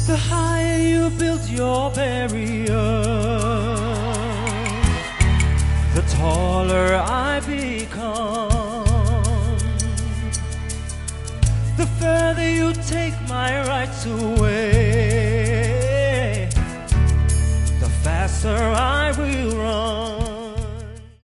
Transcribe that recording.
The higher you build your barrier, the taller I become. The further you take my rights away, the faster I will run.